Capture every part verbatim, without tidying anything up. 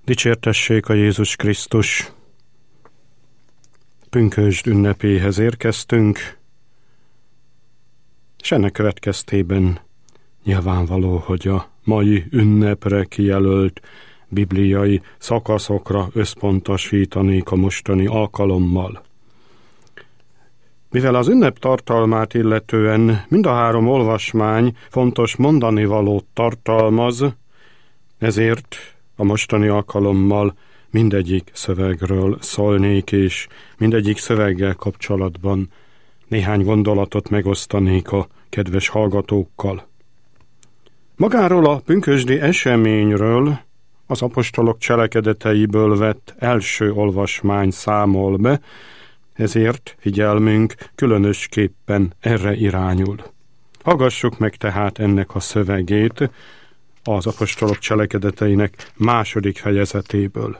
Dicsértessék a Jézus Krisztus! Pünkösd ünnepéhez érkeztünk, és ennek következtében nyilvánvaló, hogy a mai ünnepre kijelölt bibliai szakaszokra összpontosítanék a mostani alkalommal. Mivel az ünnep tartalmát illetően mind a három olvasmány fontos mondanivalót tartalmaz, ezért a mostani alkalommal mindegyik szövegről szólnék, és mindegyik szöveggel kapcsolatban néhány gondolatot megosztanék a kedves hallgatókkal. Magáról a pünkösdi eseményről az apostolok cselekedeteiből vett első olvasmány számol be, ezért figyelmünk különösképpen erre irányul. Hallgassuk meg tehát ennek a szövegét az apostolok cselekedeteinek második fejezetéből.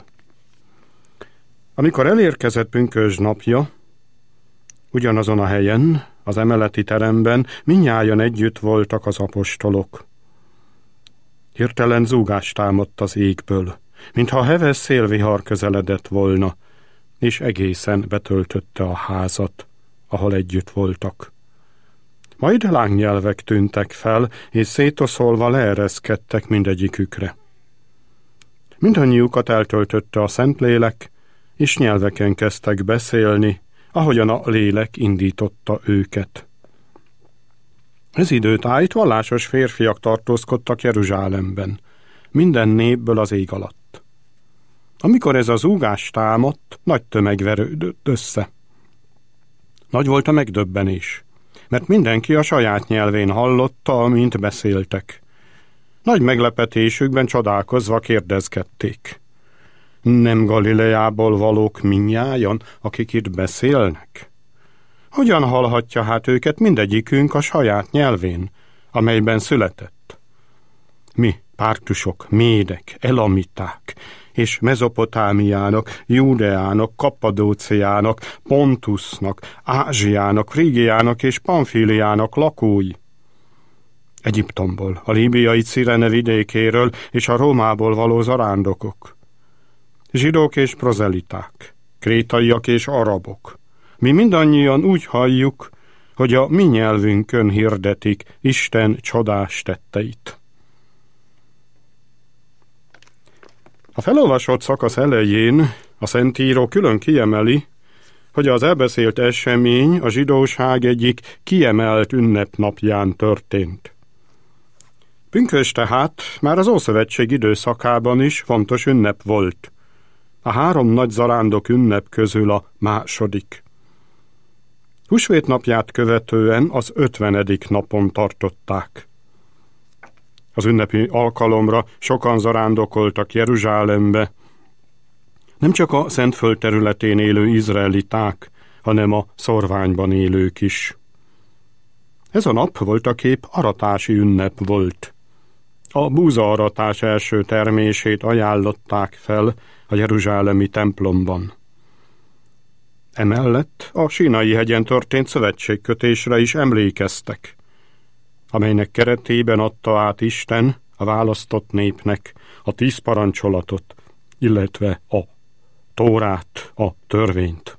Amikor elérkezett pünkösd napja, ugyanazon a helyen, az emeleti teremben mindnyájan együtt voltak az apostolok. Hirtelen zúgás támadt az égből, mintha heves szélvihar közeledett volna, és egészen betöltötte a házat, ahol együtt voltak. Majd lángnyelvek tűntek fel, és szétoszolva leereszkedtek mindegyikükre. Mindannyiukat eltöltötte a Szentlélek, és nyelveken kezdtek beszélni, ahogyan a lélek indította őket. Ez időtájt vallásos férfiak tartózkodtak Jeruzsálemben, minden népből az ég alatt. Amikor ez a zúgás támadt, nagy tömeg verődött össze. Nagy volt a megdöbbenés, mert mindenki a saját nyelvén hallotta, amint beszéltek. Nagy meglepetésükben csodálkozva kérdezgették: nem Galileából valók mindnyájan, akik itt beszélnek? Hogyan hallhatja hát őket mindegyikünk a saját nyelvén, amelyben született? Mi, pártusok, médek, elamiták, és Mezopotámiának, Júdeának, Kappadóciának, Pontusnak, Ázsiának, Frígiának és Pamfíliának lakói. Egyiptomból, a líbiai Cirene vidékéről és a Rómából való zarándokok. Zsidók és prozeliták, krétaiak és arabok. Mi mindannyian úgy halljuk, hogy a mi nyelvünkön hirdetik Isten csodás tetteit. A felolvasott szakasz elején a Szentíró külön kiemeli, hogy az elbeszélt esemény a zsidóság egyik kiemelt ünnepnapján történt. Pünkösd tehát már az Ószövetség időszakában is fontos ünnep volt. A három nagy zarándok ünnep közül a második. Húsvét napját követően az ötvenedik napon tartották. Az ünnepi alkalomra sokan zarándokoltak Jeruzsálembe, nem csak a Szentföld területén élő izraeliták, hanem a szorványban élők is. Ez a nap voltaképp aratási ünnep volt. A búzaaratás első termését ajánlották fel a jeruzsálemi templomban. Emellett a Sínai hegyen történt szövetségkötésre is emlékeztek, amelynek keretében adta át Isten a választott népnek a tíz parancsolatot, illetve a Tórát, a törvényt.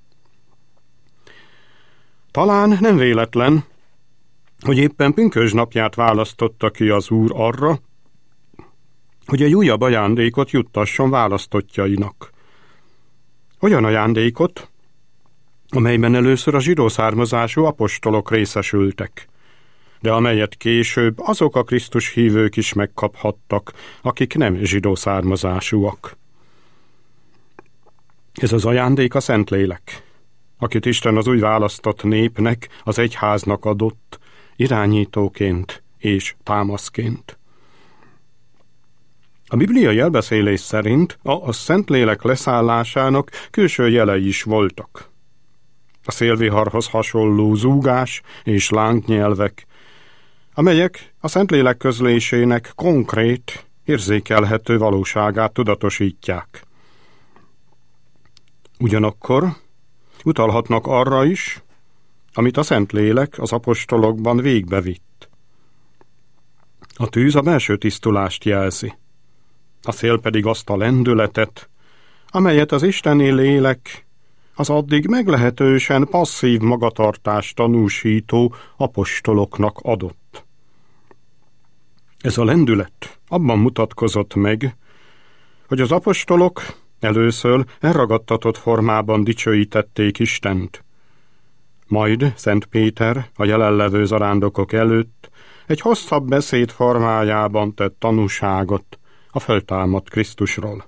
Talán nem véletlen, hogy éppen pünkösd napját választotta ki az Úr arra, hogy egy újabb ajándékot juttasson választottjainak. Olyan ajándékot, amelyben először a zsidó származású apostolok részesültek, de amelyet később azok a Krisztus hívők is megkaphattak, akik nem zsidó származásúak. Ez az ajándék a Szentlélek, akit Isten az úgy választott népnek, az egyháznak adott, irányítóként és támaszként. A bibliai elbeszélés szerint a, a Szentlélek leszállásának külső jelei is voltak. A szélviharhoz hasonló zúgás és lángnyelvek, amelyek a Szentlélek közlésének konkrét, érzékelhető valóságát tudatosítják. Ugyanakkor utalhatnak arra is, amit a Szentlélek az apostolokban végbevitt. A tűz a belső tisztulást jelzi. a szél pedig azt a lendületet, amelyet az isteni lélek az addig meglehetősen passzív magatartást tanúsító apostoloknak adott. Ez a lendület abban mutatkozott meg, hogy az apostolok először elragadtatott formában dicsőítették Istent, majd Szent Péter a jelenlevő zarándokok előtt egy hosszabb beszéd formájában tett tanúságot a föltámadt Krisztusról.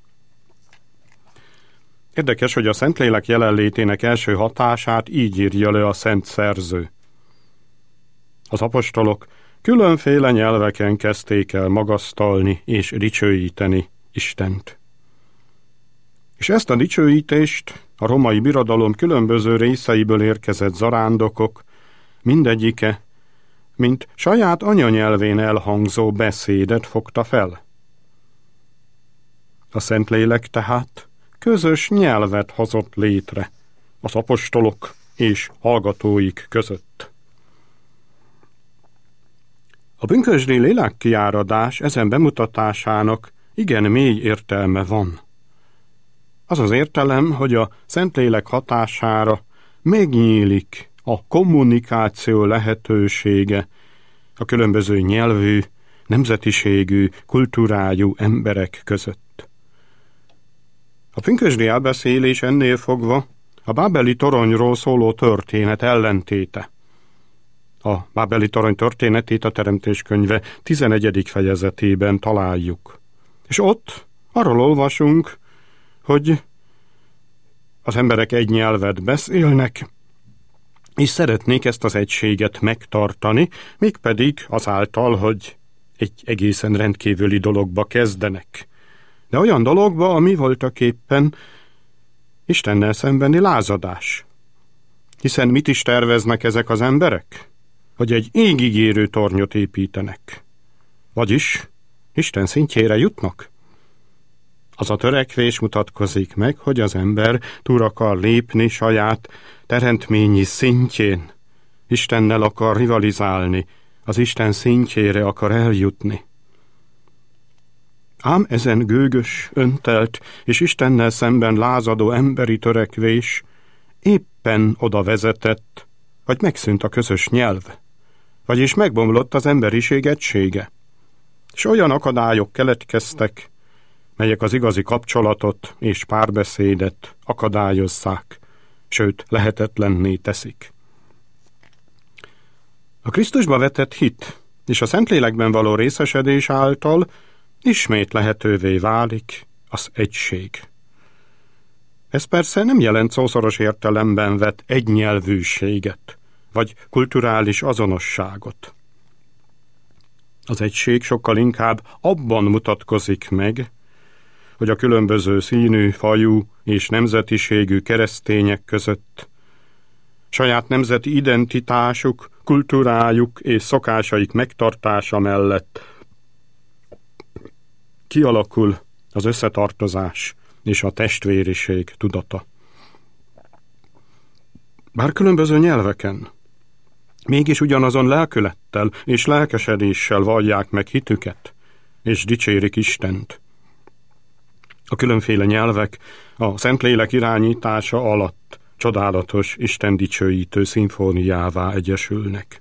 Érdekes, hogy a Szentlélek jelenlétének első hatását így írja le a szent szerző. Az apostolok különféle nyelveken kezdték el magasztalni és dicsőíteni Istent. És ezt a dicsőítést a római birodalom különböző részeiből érkezett zarándokok mindegyike, mint saját anyanyelvén elhangzó beszédet fogta fel. A Szentlélek tehát közös nyelvet hozott létre az apostolok és hallgatóik között. A pünkösdi lélekkiáradás ezen bemutatásának igen mély értelme van. Az az értelem, hogy a Szentlélek hatására megnyílik a kommunikáció lehetősége a különböző nyelvű, nemzetiségű, kultúrájú emberek között. A pünkösdi elbeszélés ennél fogva a bábeli toronyról szóló történet ellentéte. A bábeli torony történetét a Teremtés könyve tizenegyedik fejezetében találjuk. És ott arról olvasunk, hogy az emberek egy nyelvet beszélnek, és szeretnék ezt az egységet megtartani, mégpedig azáltal, hogy egy egészen rendkívüli dologba kezdenek. De olyan dologba, ami voltaképpen Istennel szembeni lázadás. Hiszen mit is terveznek ezek az emberek? Hogy egy égig érő tornyot építenek. Vagyis Isten szintjére jutnak. Az a törekvés mutatkozik meg, hogy az ember túl akar lépni saját teremtményi szintjén. Istennel akar rivalizálni, az Isten szintjére akar eljutni. Ám ezen gőgös, öntelt és Istennel szemben lázadó emberi törekvés éppen oda vezetett, hogy megszűnt a közös nyelv, vagyis megbomlott az emberiség egysége. És olyan akadályok keletkeztek, melyek az igazi kapcsolatot és párbeszédet akadályozzák, sőt lehetetlenné teszik. A Krisztusba vetett hit és a Szentlélekben való részesedés által ismét lehetővé válik az egység. Ez persze nem jelent szószoros értelemben vett egynyelvűséget, vagy kulturális azonosságot. Az egység sokkal inkább abban mutatkozik meg, hogy a különböző színű, fajú és nemzetiségű keresztények között saját nemzeti identitásuk, kultúrájuk és szokásaik megtartása mellett kialakul az összetartozás és a testvériség tudata. Bár különböző nyelveken, mégis ugyanazon lelkülettel és lelkesedéssel vallják meg hitüket, és dicsérik Istent. A különféle nyelvek a Szentlélek irányítása alatt csodálatos, Isten dicsőítő szimfóniává egyesülnek.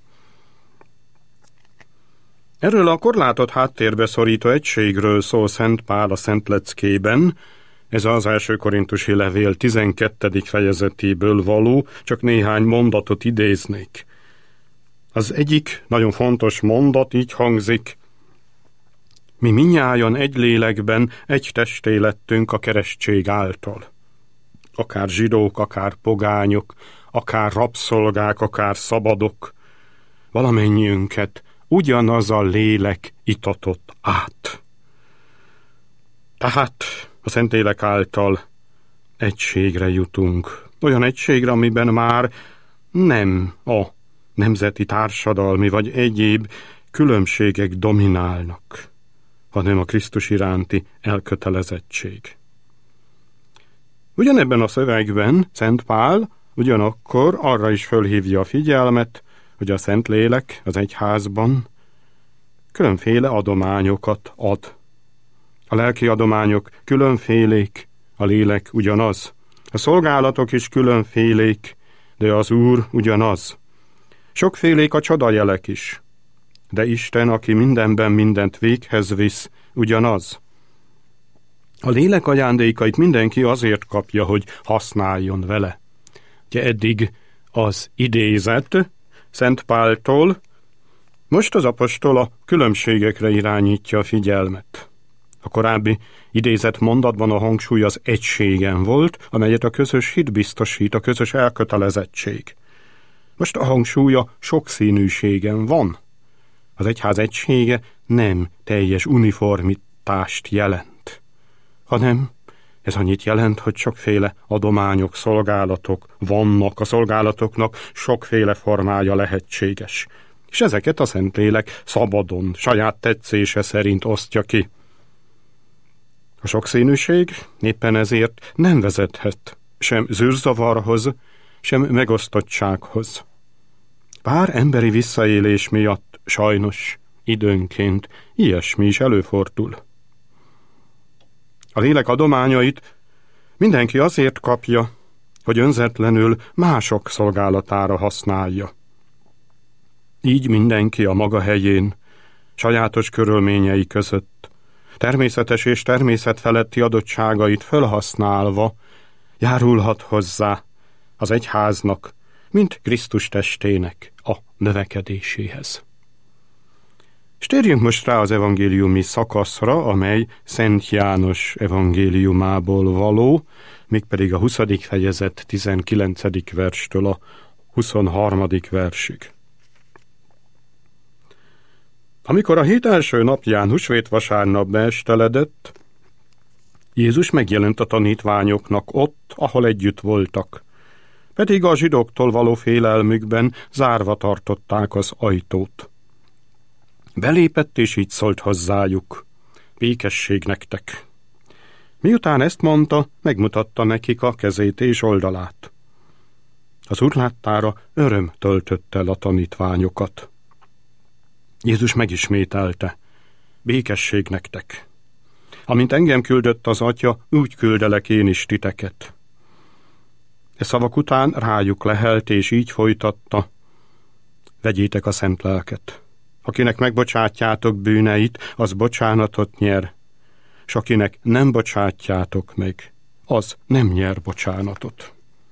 Erről a korlátot háttérbe szorító egységről szól Szent Pál a Szent Leckében, ez az első korintusi levél tizenkettedik fejezetéből való, csak néhány mondatot idéznék. Az egyik nagyon fontos mondat így hangzik: mi mindnyájan egy lélekben egy testé lettünk a keresztség által. Akár zsidók, akár pogányok, akár rabszolgák, akár szabadok, valamennyiünket ugyanaz a lélek itatott át. Tehát a Szentlélek által egységre jutunk. Olyan egységre, amiben már nem a nemzeti, társadalmi vagy egyéb különbségek dominálnak, hanem a Krisztus iránti elkötelezettség. Ugyanebben a szövegben Szent Pál ugyanakkor arra is fölhívja a figyelmet, hogy a Szentlélek az egyházban különféle adományokat ad. A lelki adományok különfélék, a lélek ugyanaz. A szolgálatok is különfélék, de az Úr ugyanaz. Sokfélék a csodajelek is, de Isten, aki mindenben mindent véghez visz, ugyanaz. A lélek ajándékait mindenki azért kapja, hogy használjon vele. Ugye eddig az idézet Szent Páltól, most az apostol a különbségekre irányítja a figyelmet. A korábbi idézett mondatban a hangsúly az egységen volt, amelyet a közös hit biztosít, a közös elkötelezettség. Most a hangsúly a sokszínűségen van. Az egyház egysége nem teljes uniformitást jelent, hanem ez annyit jelent, hogy sokféle adományok, szolgálatok vannak, a szolgálatoknak sokféle formája lehetséges. És ezeket a Szentlélek szabadon, saját tetszése szerint osztja ki. A sokszínűség éppen ezért nem vezethet sem zűrzavarhoz, sem megosztottsághoz. Bár emberi visszaélés miatt sajnos időnként ilyesmi is előfordul. A lélek adományait mindenki azért kapja, hogy önzetlenül mások szolgálatára használja. Így mindenki a maga helyén, sajátos körülményei között, természetes és természetfeletti adottságait felhasználva járulhat hozzá az egyháznak, mint Krisztus testének a növekedéséhez. És térjünk most rá az evangéliumi szakaszra, amely Szent János evangéliumából való, mégpedig a huszadik fejezet tizenkilencedik verstől a huszonharmadik versig. Amikor a hét első napján húsvétvasárnap beesteledett, Jézus megjelent a tanítványoknak ott, ahol együtt voltak, pedig a zsidóktól való félelmükben zárva tartották az ajtót. Belépett és így szólt hozzájuk: békesség nektek. Miután ezt mondta, megmutatta nekik a kezét és oldalát. Az Úr láttára öröm töltött el a tanítványokat. Jézus megismételte: békesség nektek. Amint engem küldött az Atya, úgy küldelek én is titeket. E szavak után rájuk lehelt, és így folytatta: vegyétek a szent lelket. Akinek megbocsátjátok bűneit, az bocsánatot nyer, s akinek nem bocsátjátok meg, az nem nyer bocsánatot.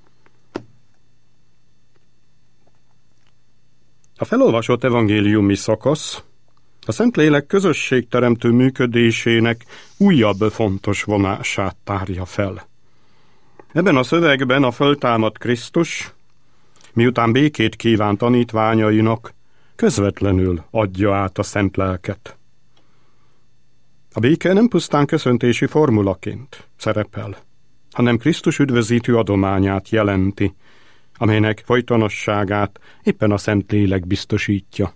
A felolvasott evangéliumi szakasz a Szentlélek közösségteremtő működésének újabb fontos vonását tárja fel. Ebben a szövegben a föltámadt Krisztus, miután békét kíván tanítványainak, közvetlenül adja át a szent lelket. A béke nem pusztán köszöntési formulaként szerepel, hanem Krisztus üdvözítő adományát jelenti, amelynek folytonosságát éppen a Szentlélek biztosítja.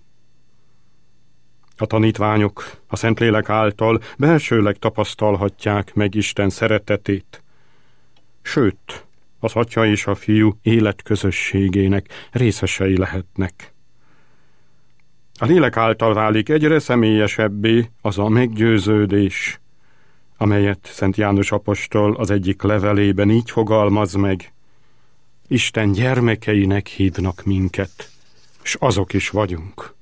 A tanítványok a Szentlélek által belsőleg tapasztalhatják meg Isten szeretetét, sőt, az Atya és a Fiú életközösségének részesei lehetnek. A lélek által válik egyre személyesebbé az a meggyőződés, amelyet Szent János apostol az egyik levelében így fogalmaz meg: Isten gyermekeinek hívnak minket, s azok is vagyunk.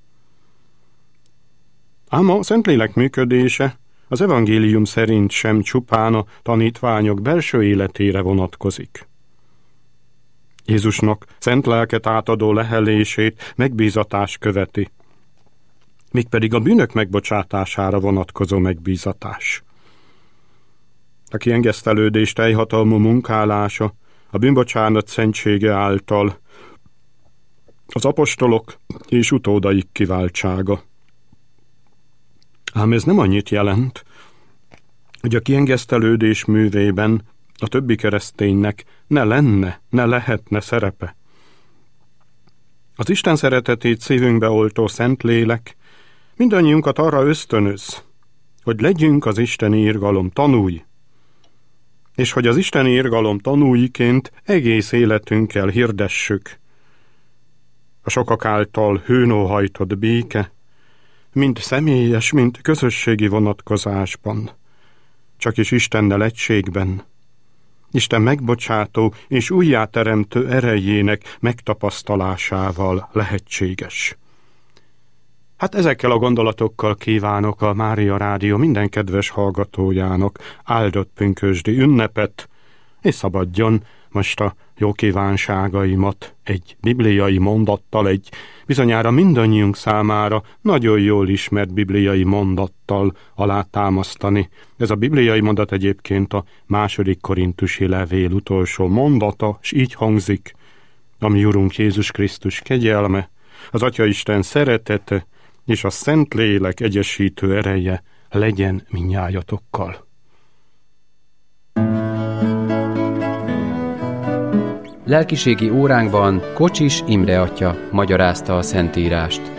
Ám a Szentlélek működése az evangélium szerint sem csupán a tanítványok belső életére vonatkozik. Jézusnak szent lelket átadó lehelését megbízatás követi, mégpedig a bűnök megbocsátására vonatkozó megbízatás. A kiengesztelődés teljhatalmú munkálása a bűnbocsánat szentsége által az apostolok és utódaik kiváltsága. Ám ez nem annyit jelent, hogy a kiengesztelődés művében a többi kereszténynek ne lenne, ne lehetne szerepe. Az Isten szeretetét szívünkbe oltó Szentlélek mindannyiunkat arra ösztönöz, hogy legyünk az isteni irgalom tanúi, és hogy az isteni irgalom tanúiként egész életünkkel hirdessük a sokak által hőnóhajtott béke, mind személyes, mind közösségi vonatkozásban csak is Istennel egységben. Isten megbocsátó és újjáteremtő erejének megtapasztalásával lehetséges. Hát ezekkel a gondolatokkal kívánok a Mária Rádió minden kedves hallgatójának áldott pünkösdi ünnepet, és szabadjon most a jó kívánságaimat egy bibliai mondattal, egy bizonyára mindannyiunk számára nagyon jól ismert bibliai mondattal alátámasztani. Ez a bibliai mondat egyébként a második korintusi levél utolsó mondata, és így hangzik: a mi Urunk Jézus Krisztus kegyelme, az Atyaisten szeretete és a Szentlélek egyesítő ereje legyen mindnyájatokkal. Lelkiségi óránkban Kocsis Imre atya magyarázta a Szentírást.